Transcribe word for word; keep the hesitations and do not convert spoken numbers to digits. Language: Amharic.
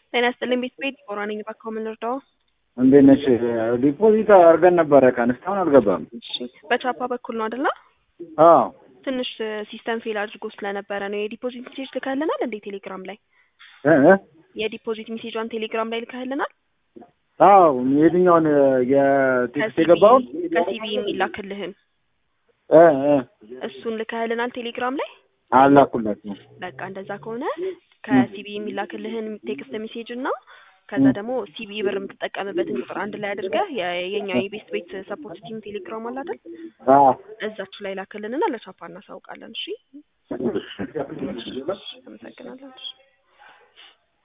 ጤና ይስጥልኝ ቤት ቤት ዲቦራ ነኝ። እባክዎ ምን ልርዳዎ? እንዴት ነሽ? ዲፖዚት አድርገን ነበረ ቀን እስካሁን አልገባም። እሺ በቻፓ በኩል ነው አይደለ? አዎ ትንሽ ሲስተም ፌል አድርጎ ስለነበረ ነው። የዲፖዚት ሜሴጅ ልከህልናል እንዴ ቴሌግራም ላይ? እ እ የዲፖዚት ሜሴጇን ቴሌግራም ላይ ልከህልናል? አዎ የትኛውን የቴክስት የገባውን ከሲቢ የሚላክልህን እ እ እሱን ልከህልናል ቴሌግራም ላይ? አላኩላችሁም። በቃ እንደዛ ከሆነ ከሲቢ የሚላክልህን ቴክስት ሜሴጅ እና ከዛ ደግሞ ሲቢ ብር የምትጠቀምበትን ቁጥር አንድ ላይ አድርገህ የኛ የቤስት ቤት ሰፖርት ቲም ቴሌግራም አለ አይደል? አዎ እዛችሁ ላይ ላክልንና ለቻፓ እናሳውቃለን። እሺ አመሰግናለሁ።